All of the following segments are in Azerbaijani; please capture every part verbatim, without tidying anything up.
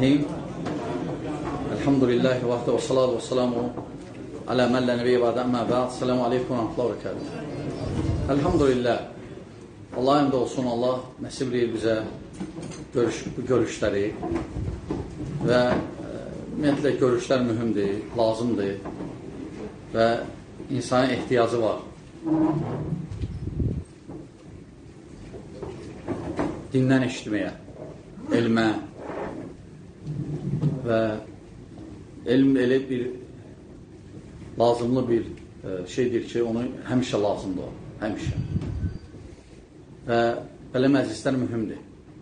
Bismillahirrahmanirrahim. Elhamdülillahi vahdə və salatu və salamu alə məllə nəbiyyə və əmmə bə'd. Selamu aleykum və rahmetullah və bərəkətuh. Elhamdülillah. Allah əmdə olsun, Allah nəsib edir bizə görüş, bu görüşləri və ümumiyyətlə görüşlər mühümdir, lazımdır və insana ehtiyacı var. Dindən eşitməyə, elmə və elm elə bir lazımlı bir şeydir ki, onu həmişə lazımdır o, həmişə. Və belə məclislər mühümdir.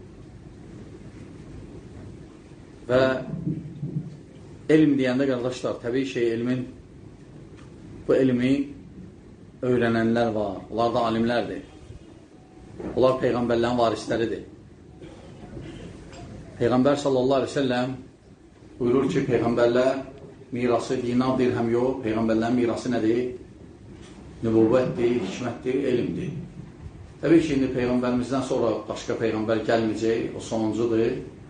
Və elm deyəndə, qardaşlar, təbii şey, elmin, bu elmi öyrənənlər var, onlar da alimlərdir. Onlar Peyğəmbərlərin varisləridir. Peyğəmbər sallallahu aleyhi ve sellem buyurur ki, Peyğəmbərlər mirası dinar, dirhəm yox, Peyğəmbərlərin mirası nədir? Nübuvvətdir, hikmətdir, elmdir. Təbii ki, indi Peyğəmbərimizdən sonra başqa Peyğəmbər gəlməyəcək, o sonuncudur.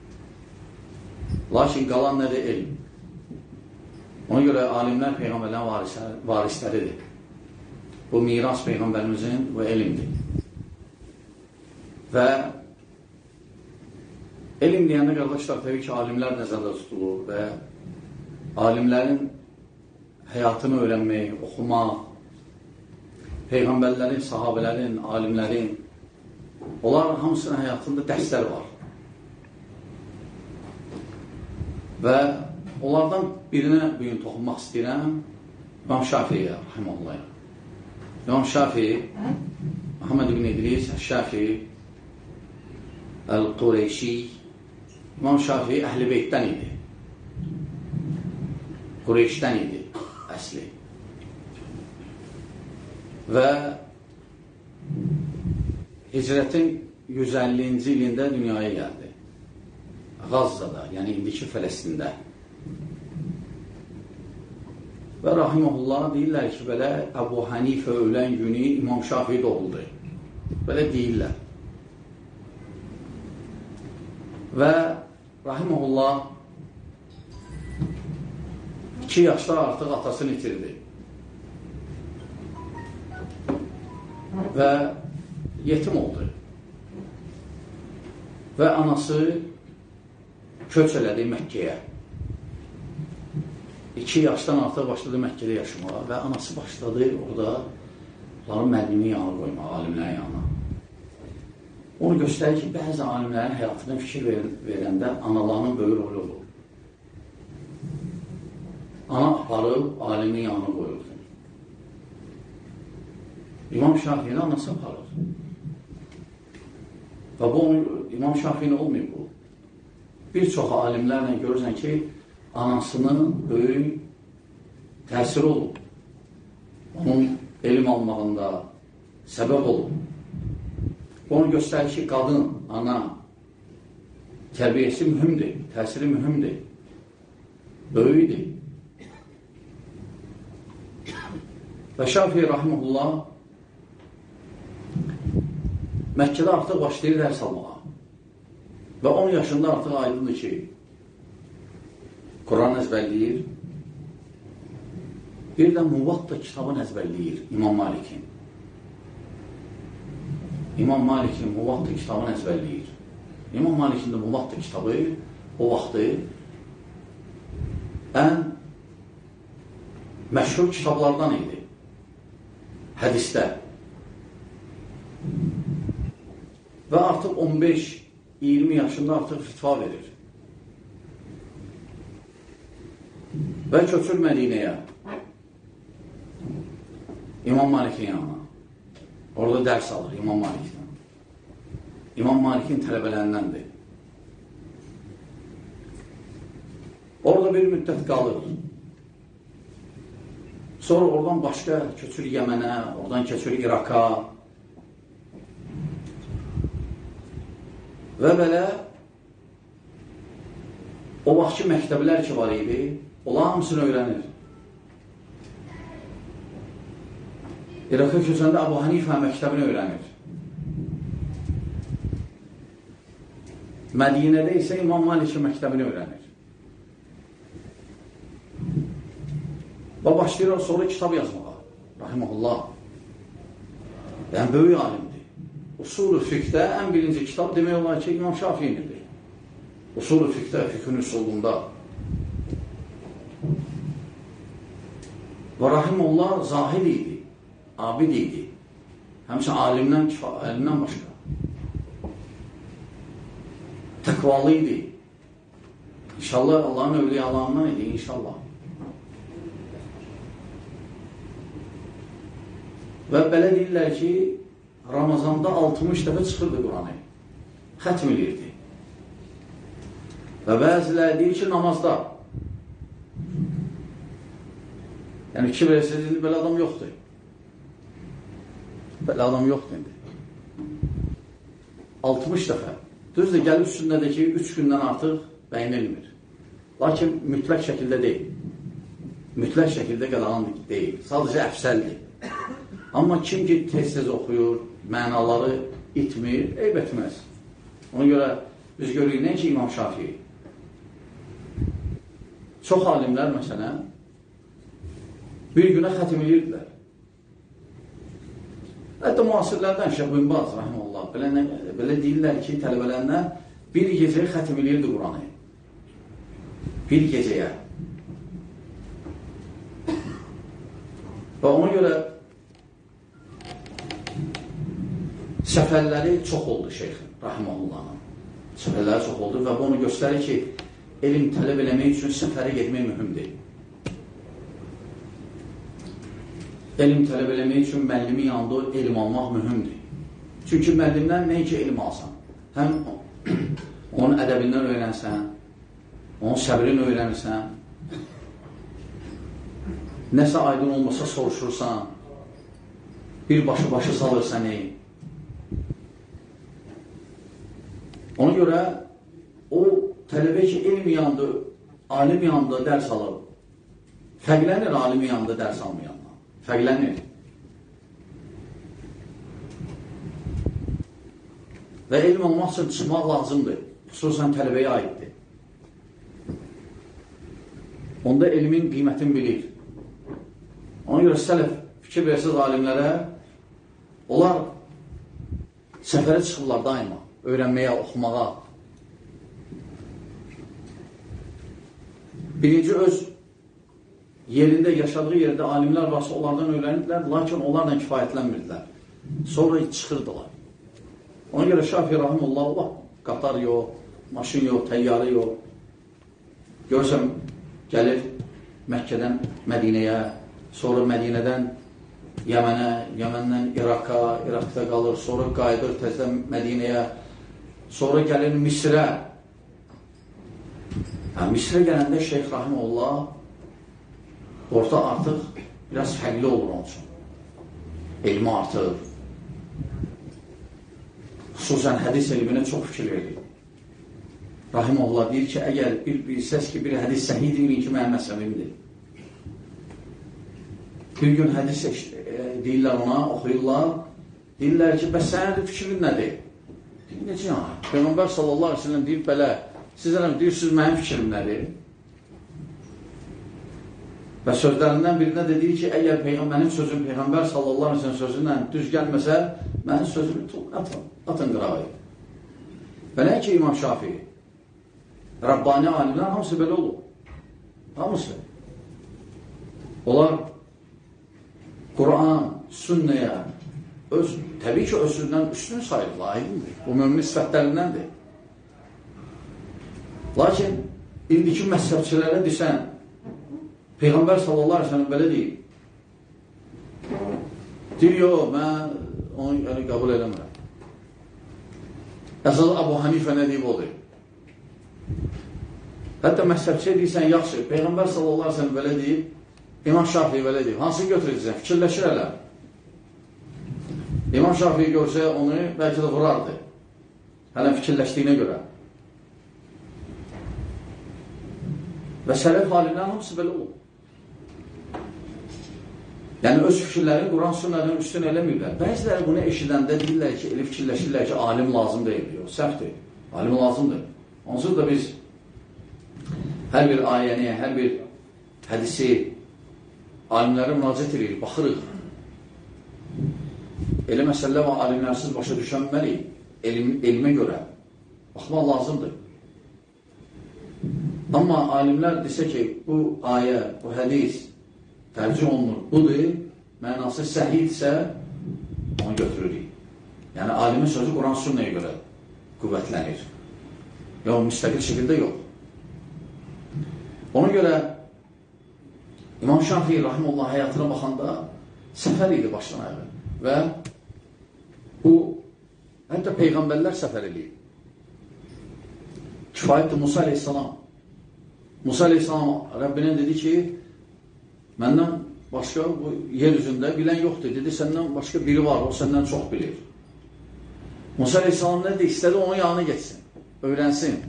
Lakin qalan nədir? Elm. Ona görə alimlər Peyğəmbərlərin varisləridir. Bu miras Peyğəmbərimizin bu elmdir. Və elm deyəndə, qardaşlar, təbii ki, alimlər nəzərdə tutulur və alimlərin həyatını öyrənmək, oxumaq, Peyğəmbərlərin, sahabələrin, alimlərin, onlar hamısının həyatında dərslər var. Və onlardan birinə bugün toxunmaq istəyirəm, İmam Şafiiyə, rahiməhullah. İmam Şafii, Muhammed ibn İdris, Şafii, Əl-Qureyşi. İmam Şafii Əhl-i Beytdən idi. Qureyşdən idi əsli. Və hicrətin yüz əllinci ilində dünyaya gəldi. Qazzada, yəni indiki Fələstində. Və rahiməhullah deyirlər ki, belə Əbu Hanifə ölən günü İmam Şafii doğuldu. Belə deyirlər. Və rahiməhullah iki yaşda artıq atasını itirdi. Və yetim oldu. Və anası köç elədi Məkkəyə. İki yaşdan artıq başladı Məkkədə yaşamağa və anası başladı orada onların müəllimi yanına qoymağa, alimlərin yanına. Onu göstərir ki, bəzi alimlərin həyatına fikir ver verəndə analarının böyük rolü olur. Ana aparıb alimin yanına qoyurdu. İmam Şafii'nin anası aparır. Və bu, İmam Şafii'nin olmayıb bu. Bir çox alimlərlə görürsən ki, anasının böyük təsiri olub. Onun elm almağında səbəb olub. Onu göstərir ki, qadın, ana tərbiyəsi mühümdir, təsiri mühümdir, böyükdir. Və Şafii rahiməhullah Məkkədə artıq başlayır dərs almağa. Və on yaşında artıq aydındır ki, Quran əzbərləyir, bir də Muvatta kitabını əzbərləyir İmam Malikin. İmam Malikin Muvatta kitabını əzbərləyir. İmam Malikin də Muvatta kitabı o vaxtı ən məşhur kitablardan idi. Hədisdə. Və artıq on beş iyirmi yaşında artıq fitva verir. Və köçür Mədinəyə. İmam Malikin yanına. Orada dərs alır İmam Malikdən. İmam Malikin tələbələrindəndir. Orada bir müddət qalır. Sonra oradan başqa köçür Yəmənə, oradan köçür İraka. Və belə o vaxtki məktəblər ki var idi, onlar hamısını öyrənir. İraka köçəndə Əbu Hanifə məktəbini öyrənir. Mədinədə isə İmam Malikin məktəbini öyrənir. Və başlayır sonra kitab yazmağa. Rahiməhullah. Yəni, böyük alimdir. Usul-u fiqdə ən birinci kitab demək olar ki, İmam Şafiinidir. Usul-u fiqdə, fiqhin üsulunda. Və Rahiməhullah zahid idi, abid idi. Həmçə alimdən, alimdən başqa. Təqvalı idi. İnşallah Allahın övliyalarından idi, inşallah. Və belə deyirlər ki, Ramazanda altmış dəfə çıxırdı Quranı. Xətm edirdi. Və bəziləri deyir ki, namazda. Yəni, ki, verəsiniz, indi belə adam yoxdur. Belə adam yoxdur indi. altmış dəfə. Düzdür, gəlib üstündədir ki, üç gündən artıq bəyinilmir. Lakin mütləq şəkildə deyil. Mütləq şəkildə qadağan deyil. Sadəcə əfsəldir. Amma kim ki, tez-tez oxuyur, mənaları itmir, eyb etməz. Ona görə biz görürük, nə ki, İmam Şafii. Çox alimlər, məsələn, bir günə xətim edirdilər. Hətta müasirlərdən Şeyx bin Baz, rahiməhullah, belə, belə deyirlər ki, tələbələrinə bir gecəyə xətim edirdi Quranı. Bir gecəyə. Və ona görə səfərləri çox oldu Şeyxin, rahiməhullahın. Səfərləri çox oldu və bu onu göstərir ki, elm tələb eləmək üçün səfərə getmək mühümdir. Elm tələb eləmək üçün müəllimi yanında elm almaq mühümdir. Çünki müəllimdən nə ki elm alsan, həm onun ədəbindən öyrənsən, onun səbrini öyrənirsən, nəsə aydın olmasa soruşursan, bir başı başı salır səni. Ona görə o tələbə ki, elm yanında, alim yanında dərs alır. Fərqlənir alim yanında dərs almayandan. Fərqlənir. Və elm olmaq üçün çıxmaq lazımdır. Xüsusən tələbəyə aiddir. Onda elmin qiymətini bilir. Ona görə sələf fikir versiz alimlərə, onlar səfərə çıxırlar daima. Öyrənməyə, oxumağa. Birinci öz yerində, yaşadığı yerdə alimlər varsa onlardan öyrənirlər, lakin onlarla kifayətlənmirdilər. Sonra çıxırdılar. Ona görə Şafii rahimullah, Allah, qatar yox, maşın yox, təyyarı yox. Görürsən, gəlir Məkkədən Mədinəyə, sonra Mədinədən Yəmənə, Yəməndən İraqa, İraqda qalır, sonra qayıdır təzdən Mədinəyə, sonra gəlir Misrə. Yəni, Misrə gələndə Şeyx Rahimullah orada artıq biraz fərqli olur onun üçün. Elmi artır. Xüsusən hədis elminə çox fikir verir. Rahimullah deyir ki, əgər bir bilsəz ki, bir hədis səhih deyirin ki, mənim məsəlimdir. Bir gün hədis deyirlər ona, oxuyurlar, deyirlər ki, bəs sənin fikrin nədir? Deyir, necə yəni? Peyğəmbər sallallahu aleyhi ve sellem deyir, belə, siz deyirsiniz, mənim fikrim nədir? Və sözlərindən birinə də deyir ki, əgər mənim sözüm Peyğəmbər sallallahu aleyhi ve sellem sözündən düz gəlməsə, mənim sözümü atın, atın qırağı. Və nə ki, İmam Şafii? Rabbani alimlər hamısı belə olur. Hamısı. Onlar Quran, sünnəyə, öz, təbii ki, özündən üstün sayırlar, aydındır. Bu mümin sifətlərindəndir. Lakin, indiki məzhəbçilərə desən, Peyğəmbər sallallahu aleyhi ve sellem belə deyil. Deyir, yox, mən onu yəni, qəbul eləmirəm. Əsas Abu Hanifə nə deyib odur? Hətta məzhəbçiyə deyirsən, yaxşı, Peyğəmbər sallallahu aleyhi ve sellem belə deyib, İmam Şafii belə deyib. Hansı götürəcəksən? Fikirləşir hələ. İmam Şafii görsə onu bəlkə də vurardı. Hələ fikirləşdiyinə görə. Və sələf alimlərin hamısı belə olur. Yəni, öz fikirlərini Quran sünnədən üstün eləmirlər. Bəziləri bunu eşidəndə deyirlər ki, elə fikirləşirlər ki, alim lazım deyil. Yox, səhvdir. Alim lazımdır. Onsuz da biz hər bir ayəni, hər bir hədisi alimlərə müraciət edirik, baxırıq. Elə məsələ var, alimlərsiz başa düşənməliyik. Elm, elmə görə baxmaq lazımdır. Amma alimlər desə ki, bu ayə, bu hədis tərcih olunur, budur, mənası səhidsə, onu götürürük. Yəni, alimin sözü Quran sünnəyə görə qüvvətlənir. Yox, müstəqil şəkildə yox. Ona görə İmam Şafii rahimullah həyatına baxanda səfər idi başdan ayağa və bu, hətta Peyğəmbərlər səfər edir. Kifayətdir Musa aleyhissalam. Musa aleyhissalam Rəbbinə dedi ki, məndən başqa bu yer üzündə bilən yoxdur. Dedi, səndən başqa biri var, o səndən çox bilir. Musa aleyhissalam nə dedi? İstədi onun yanına geçsin, öyrənsin.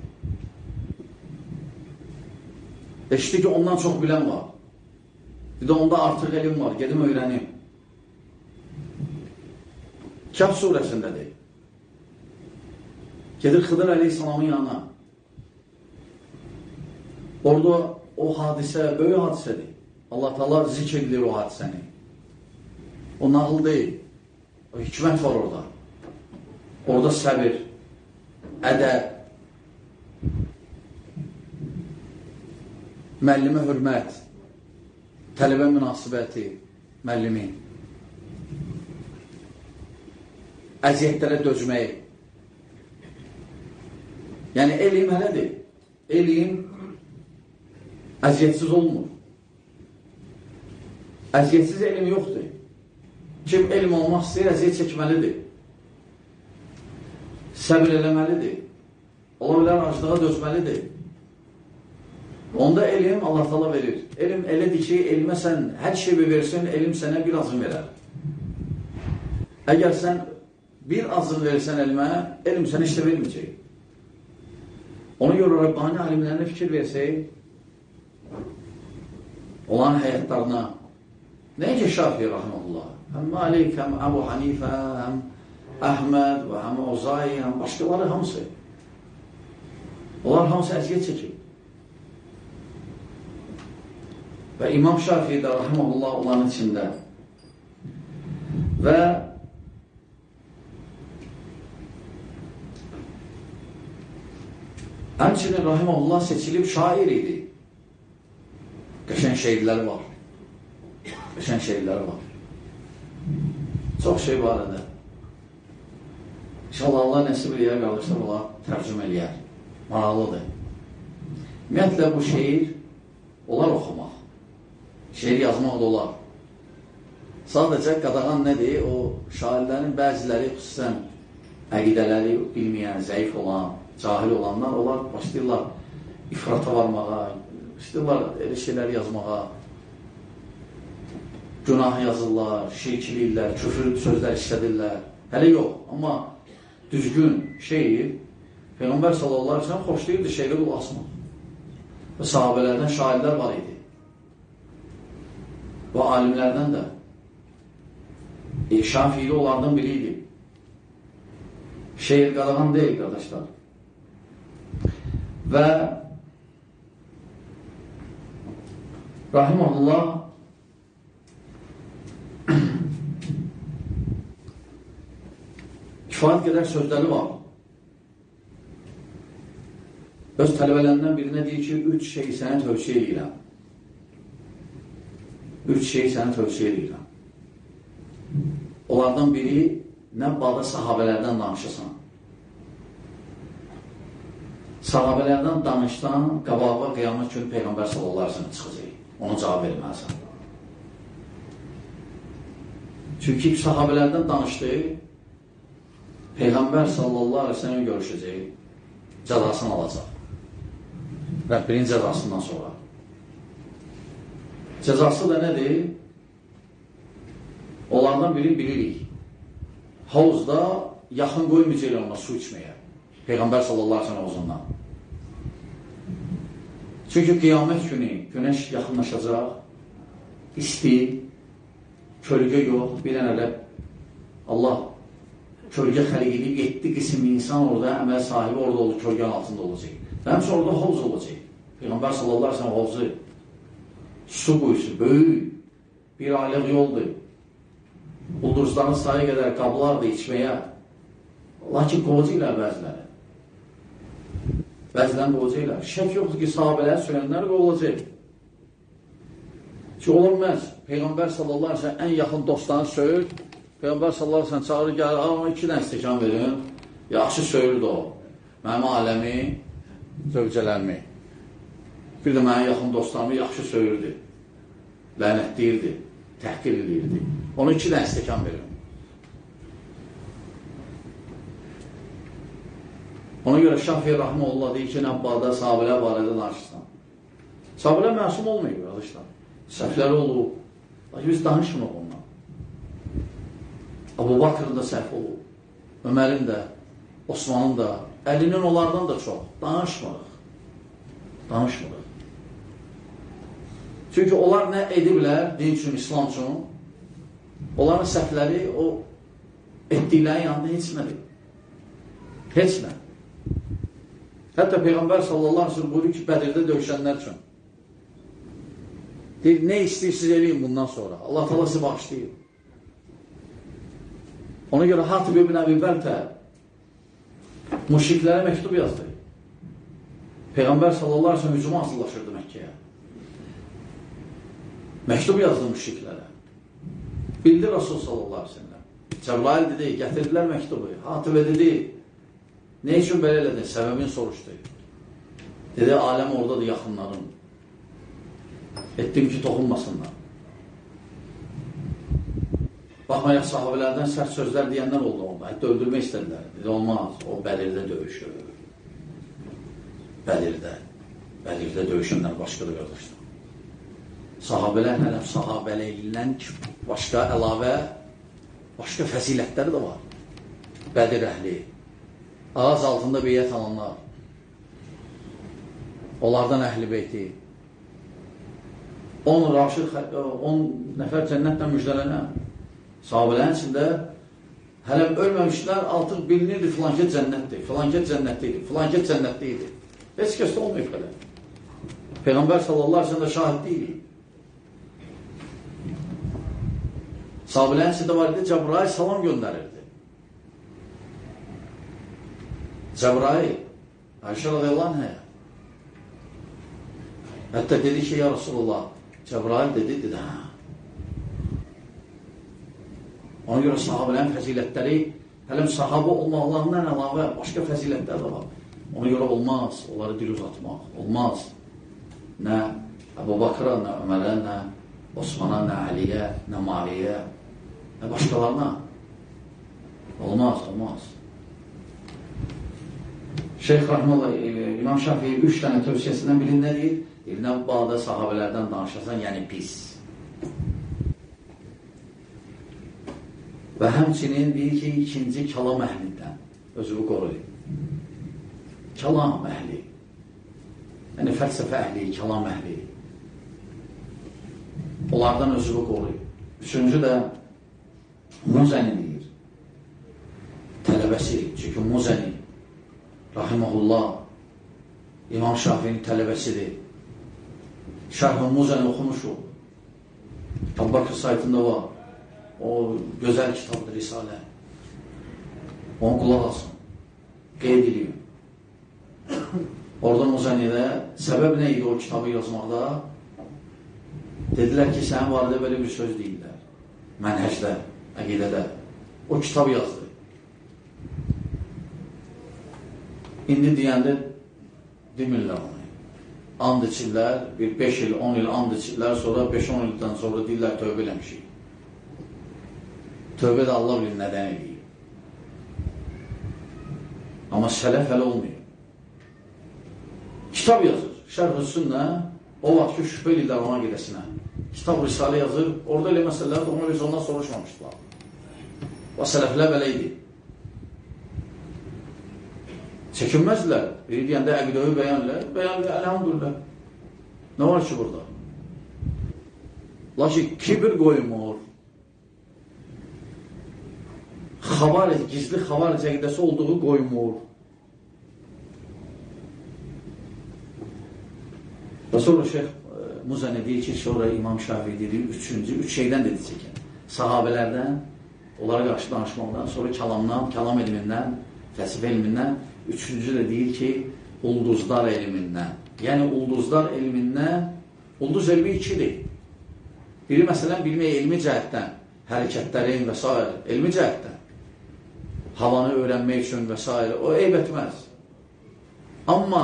Eşitdi ki, ondan çox bilən var. Dedi, onda artıq elm var, gedim öyrənim. Kəhf surəsindədir. Gedir Xıdır aleyhissalamın yanına. Orada o hadisə, böyük hadisədir. Allah Teala zikr edilir o hadisəni. O nağıl deyil. O hikmət var orada. Orada səbir, ədəb, müəllimə hörmət, tələbə münasibəti, müəllimin, əziyyətlərə dözmək. Yəni, elm hələdir. Elm əziyyətsiz olmur. Əziyyətsiz elm yoxdur. Kim elm olmaq istəyir, əziyyət çəkməlidir. Səbir eləməlidir. Ola bilər, acılığa dözməlidir. Onda elm Allah Teala verir. Elm elədir ki, elmə sən hər şey versin, elm sənə bir azın verər. Əgər sən bir azın verirsən elmə, elm sənə işlə verməyəcək. Ona görə Rabbani alimlərine fikir versək, olan həyatlarına, nəyə ki Şafii rahmanullah, həm Malik, həm Əbu Hanifə, həm Əhməd və həm Ozayi, həm başqaları hamısı. Onlar hamısı əziyyət çəkir. Və İmam Şafii də rahmanullah onların içində. Və həmçinin rahiməhullah seçilib şair idi. Qəşən şeirləri var. Qəşən şeirləri var. Çox şey var ədə. İnşallah Allah nəsib eləyər, qardaşlar olar, tərcüm eləyər. Maraqlıdır. Ümumiyyətlə, bu şeir olar oxumaq. Şeir yazmaq da olar. Sadəcə qadağan nədir? O şairlərin bəziləri, xüsusən əqidələri bilməyən, zəif olan, cahil olanlar, onlar başlayırlar ifrata varmağa, başlayırlar elə şeylər yazmağa, günah yazırlar, şirkliyirlər, küfür sözlər işlədirlər. Hələ yox, amma düzgün şeir, Peyğəmbər sallallahu aleyhi ve sellem xoşlayırdı şeirə qulaq asmaq. Və sahabələrdən şairlər var idi. Və alimlərdən də. E, Şafii onlardan biri idi. Şeir qadağan deyil, qardaşlar. Və rahiməhullah kifayət qədər sözləri var. Öz tələbələrindən birinə deyir ki, üç şey sənə tövsiyə edirəm. Üç şey sənə tövsiyə edirəm. Onlardan biri, nə balı sahabələrdən danışasan. Sahabələrdən danışdan, qabağa qiyamət günü Peyğəmbər sallallahu aleyhi ve sellem çıxacaq. Ona cavab verməlisən. Çünki sahabələrdən danışdı, Peyğəmbər sallallahu aleyhi ve sellem görüşəcək, cəzasını alacaq. Rəbbinin cəzasından sonra. Cəzası da nədir? Onlardan biri bilirik. Havuzda yaxın qoymayacaq ona su içməyə. Peyğəmbər sallallahu aleyhi ve sellem havuzundan. Çünki qiyamət günü günəş yaxınlaşacaq, isti, kölgə yox, bir dənə də Allah kölgə xəliq edib, yeddi qism insan orada, əməl sahibi orada olur, kölgənin altında olacaq. Həmçə orada hovuz olacaq. Peyğəmbər sallallahu aleyhi ve sellem hovuzu, su quyusu, böyük bir aylıq yoldur. Ulduzların sayı qədər qablardır içməyə. Lakin qovacaqlar bəziləri. Bəzilən qovacaqlar. Şək yoxdur ki, sahabələr söylənlər qovulacaq. Ki, olunmaz. Peyğəmbər sallallahu aleyhi ve sellem ən yaxın dostlarını söyür. Peyğəmbər sallallahu aleyhi ve sellem çağırır, gəlir, ama iki dənə stəkan verin. Yaxşı söyürdü o. Mənim aləmi, zövcələrimi. Bir də mənim yaxın dostlarımı yaxşı söyürdü. Lənət deyirdi, təhqir edirdi. Onu iki dənə stəkan verin. Ona görə Şafi'i Rahmanullah deyir ki, Nəbbada sahabələr barədə danışırsan. Sahabələr məsum olmayıb, qardaşlar. Səhvləri olub. Lakin biz danışmırıq ondan. Abu Bakr'ın da səhv olub. Ömərin də, Osman'ın da, əlinin onlardan da çox. Danışmırıq. Danışmırıq. Çünki onlar nə ediblər, din üçün, İslam üçün, onların səhvləri o etdiklərin yanında heç nədir. Heç nə. Hətta Peyğəmbər sallallahu aleyhi ve sellem buyuruyor ki, Bədirdə döyüşənlər üçün. Deyir, nə istəyirsiniz eləyin bundan sonra? Allah təala sizi bağışlayır. Ona görə Hatib ibn Əbi Bəltə müşriklərə məktub yazdı. Peyğəmbər sallallahu aleyhi ve sellem hücuma hazırlaşırdı Məkkəyə. Məktub yazdı müşriklərə. Bildi Rasul sallallahu aleyhi ve sellem. Cəbrail dedi, gətirdilər məktubu. Hatibə dedi, nə üçün belə elədin? Səbəbini soruşdu. Dedi, aləm oradadır, yaxınlarım. Etdim ki, toxunmasınlar. Baxmayaq, sahabələrdən sərt sözlər deyənlər oldu onda. Hətta öldürmək istədilər. Dedi, olmaz, o Bədirdə döyüşür. Bədirdə. Bədirdə döyüşənlər başqadır, qardaşlar. Sahabələr hələm sahabəliylindən başqa əlavə, başqa fəzilətləri də var. Bədir əhli. Ağaz altında beyyət alanlar. Onlardan əhl-i beyti. on raşid, on nəfər cənnətlə müjdələnən. Sahabələrin içində hələm ölməmişlər, artıq bilinirdi filankət cənnətdir, filankət cənnətlidir, filankət cənnətlidir. Heç kəsdə olmayıb belə. Peyğəmbər sallallahu aleyhi ve sellem şahid deyil. Sahabələrin içində var idi, Cəbrail salam göndərirdi. Cəbrail, Ayşə radiyallahu anhə. Hətta dedi ki, ya Rasulullah, Cəbrail dedi, dedi, hə. Ona görə sahabələrin fəzilətləri, hələm sahabə olmaqlarından əlavə, başqa fəzilətlər də var. Ona görə olmaz, onları dil uzatmaq, olmaz. Nə Əbu Bakra, nə Ömərə, nə Osmana, nə Əliyə, nə Maliyə, nə başqalarına. Olmaz, olmaz. Şeyx Rahmanullah, İmam Şafii üç dənə tövsiyəsindən birin nə deyir? İlnə bağda sahabələrdən danışasan, yəni pis. Və həmçinin deyir ki, ikinci kəlam əhlindən özünü qoruyur. Kəlam əhli. Yəni fəlsəfə əhli, kəlam əhli. Onlardan özünü qoruyur. Üçüncü də Muzəni deyir. Tələbəsi, çünki Muzəni Rahiməhullah İmam Şafiinin tələbəsidir. Şərh-ı Muzəni oxumuşu. Tabbakı saytında var. O gözəl kitabdır, Risalə. Onu qulaq alsın. Qeyd edeyim. Orada Muzənidə səbəb nə idi o kitabı yazmaqda? Dedilər ki, sənin barədə belə bir söz deyirlər. Mənhəcdə, əqidədə. O kitab yazdı. İndi deyəndə demirlər onu. And içirlər, bir beş il, on il and içirlər, sonra beş on ildən sonra deyirlər, tövbə eləmişik. Tövbə də Allah bilir nədən eləyir. Amma sələf hələ olmuyor. Kitab yazır, Şərh-ı Sünnə, o vaxt ki, şübhə edirlər ona gedəsinə. Kitab Risalə yazır, orada elə məsələlər də ona biz ondan soruşmamışdılar. O sələflər belə idi. Çəkinməzdilər. Biri deyəndə əqidəvi bəyanlər, bəyanlar, əlhamdülillah. Nə var ki burada? Lakin kibir qoymur. Xavar, gizli xavar əqidəsi olduğu qoymur. Və sonra Şeyx Muzani deyir ki, sonra İmam Şafii deyir, üçüncü, üç şeydən dedi çəkən. Sahabələrdən, onlara qarşı danışmaqdan, sonra kəlamdan, kəlam elmindən, fəlsifə elmindən, üçüncü də deyir ki, ulduzlar elmindən. Yəni, ulduzlar elmindən, ulduz elmi ikidir. Biri, məsələn, bilmək elmi cəhətdən, hərəkətlərin və s. elmi cəhətdən, havanı öyrənmək üçün və s. o eyb etməz. Amma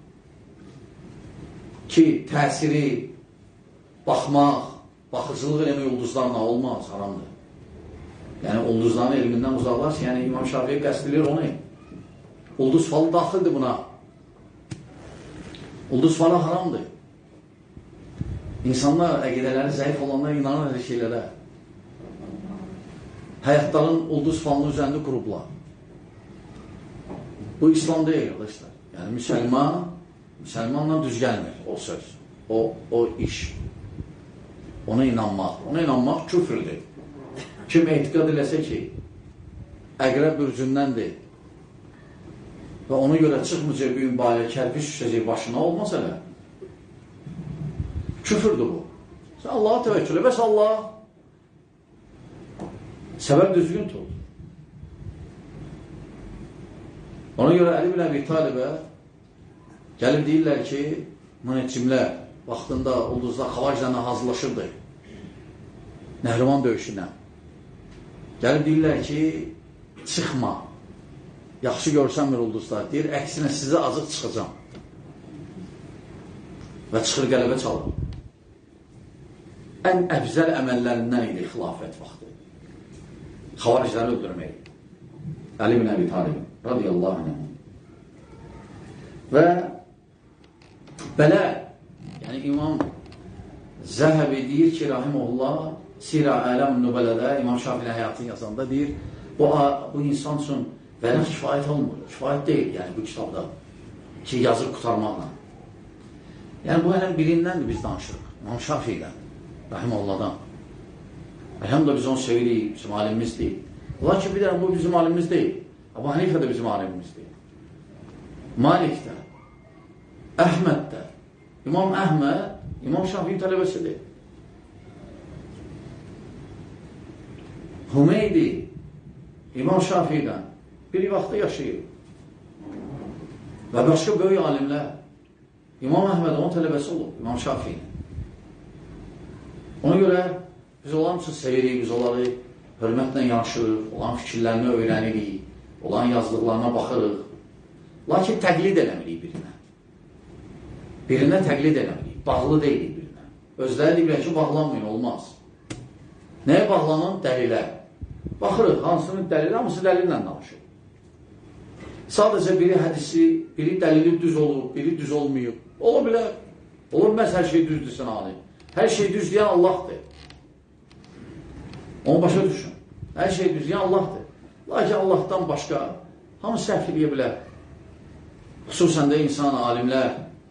ki, təsiri, baxmaq, baxıcılıq eləmək ulduzlarla olmaz, haramdır. Yəni, ulduzların elmindən uzaqlaş, yəni İmam Şafii qəsdilir onu. Ulduz falı daxildir buna. Ulduz falı haramdır. İnsanlar, əqidələri zəif olanlar inanır hər şeylərə. Həyatların ulduz falının üzərində qurublar. Bu İslam deyil, arkadaşlar. Yəni, müsəlman, müsəlmanla düz gəlmir o söz, o, o iş. Ona inanmaq. Ona inanmaq küfrdür. Kim etiqad eləsə ki, əqrəb bürcündəndir və ona görə çıxmayacaq bir gün balə kərpiş düşəcək başına olmaz elə. Küfürdür bu. Sən Allaha təvəkkül et. Bəs Allah səbəb düzgün tut. Ona görə Əli bin Əbi Talibə gəlib deyirlər ki, münəccimlər vaxtında ulduzlar xavacla hazırlaşırdı. Nəhriman döyüşünə. Gəlib deyirlər ki, çıxma. Yaxşı görsənmir ulduzlar. Deyir, əksinə sizə azıq çıxacam. Və çıxır qələbə çalır. Ən əfzəl əməllərindən idi xilafət vaxtı. Xavaricləri öldürmək. Əli bin Əbi Talib radiyallahu anh. Və belə, yəni İmam Zəhəbi deyir ki, rahimullah, Sirə Ələm Nübələdə, İmam Şafii həyatını yazanda deyir, bu, bu insan üçün vələ kifayət olmur. Kifayət deyil, yəni bu kitabda ki, yazıb qutarmaqla. Yəni bu hələm birindən biz danışırıq. İmam Şafii'dən, rahimullahdan. Həm də biz onu sevirik, bizim alimimiz deyil. Lakin bir də bu bizim alimimiz deyil. Əbu Hanifə də bizim alimimiz deyil. Malik də, Əhməd də. İmam Əhməd, İmam Şafii tələbəsidir. Hümeydi, İmam Şafii'dən bir vaxtda yaşayır. Və başqa böyük alimlər, İmam Əhməd onun tələbəsi olur, İmam Şafii'nin. Ona görə biz olan üçün sevirik, biz onları hörmətlə yanaşırıq, olan fikirlərini öyrənirik, olan yazdıqlarına baxırıq. Lakin təqlid eləmirik birinə. Birinə təqlid eləmirik, bağlı deyilik birinə. Özləri deyirlər ki, bağlanmayın, olmaz. Nəyə bağlanan? Dəlilə. Baxırıq, hansının dəlili, hamısı dəlillə danışır. Sadəcə biri hədisi, biri dəlili düz olub, biri düz olmayıb. Ola bilər. Olur, məhz hər şey düzdürsən alim. Hər şey düz deyən Allahdır. Onu başa düşün. Hər şey düz deyən Allahdır. Lakin Allahdan başqa hamı səhv eləyə bilər. Xüsusən də insan, alimlər.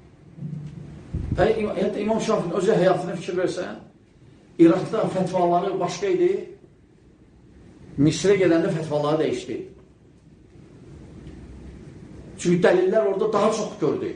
Hətta İmam Şafii'nin özü həyatını fikir versən, İraqda fətvaları başqa idi, Misrə gedəndə fətvaları dəyişdi. Çünki dəlillər orada daha çox gördü.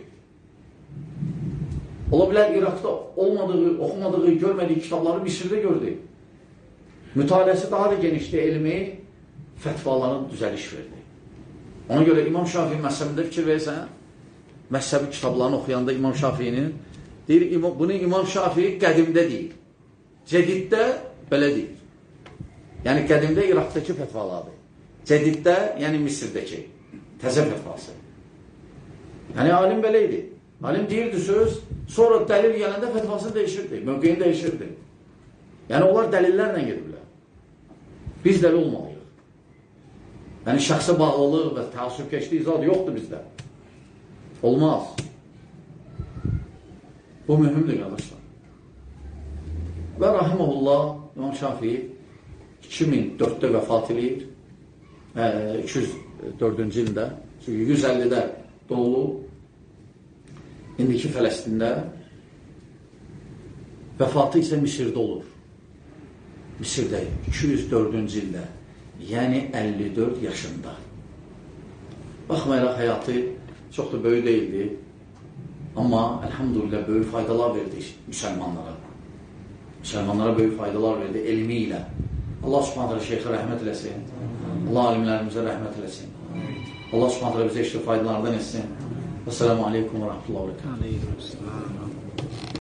Ola bilər İraqda olmadığı, oxumadığı, görmədiyi kitabları Misrdə gördü. Mütaliəsi daha da genişdi, elmi fətvaların düzəliş verdi. Ona görə İmam Şafii məzhəbində fikir versən, məzhəbi kitablarını oxuyanda İmam Şafiinin deyir, bunu İmam Şafii qədimdə deyir. Cədiddə belə deyir. Yəni qədimdə İraqdakı fətvalardır. Cədiddə, yəni Misirdəki təzə fətvası. Yəni alim belə idi. Alim deyirdi söz, sonra dəlil gələndə fətvasını dəyişirdi, mövqeyini dəyişirdi. Yəni onlar dəlillərlə gediblər. Biz dəli olmalıyıq. Yəni şəxsə bağlılıq və təəssübkeşlik izadı yoxdur bizdə. Olmaz. Bu mühümdür, qardaşlar. Və rahiməhullah, İmam Şafii iki min dörddə vəfat edir. iki yüz dördüncü ildə. Çünki yüz əllidə doğulu. İndiki Fələstində. Vəfatı isə Misirdə olur. Misirdə iki yüz dördüncü ildə. Yəni əlli dörd yaşında. Baxmayaraq həyatı çox da böyük deyildi. Amma əlhamdülillah böyük faydalar verdi müsəlmanlara. Müsəlmanlara böyük faydalar verdi elmi ilə. Allah subhanətlə şeyxə rəhmət eləsin. Allah alimlərimizə rəhmət eləsin. Allah subhanətlə bizə işte faydalardan etsin. Esselamu aleykum və rəhmətullah və rəhmətullah.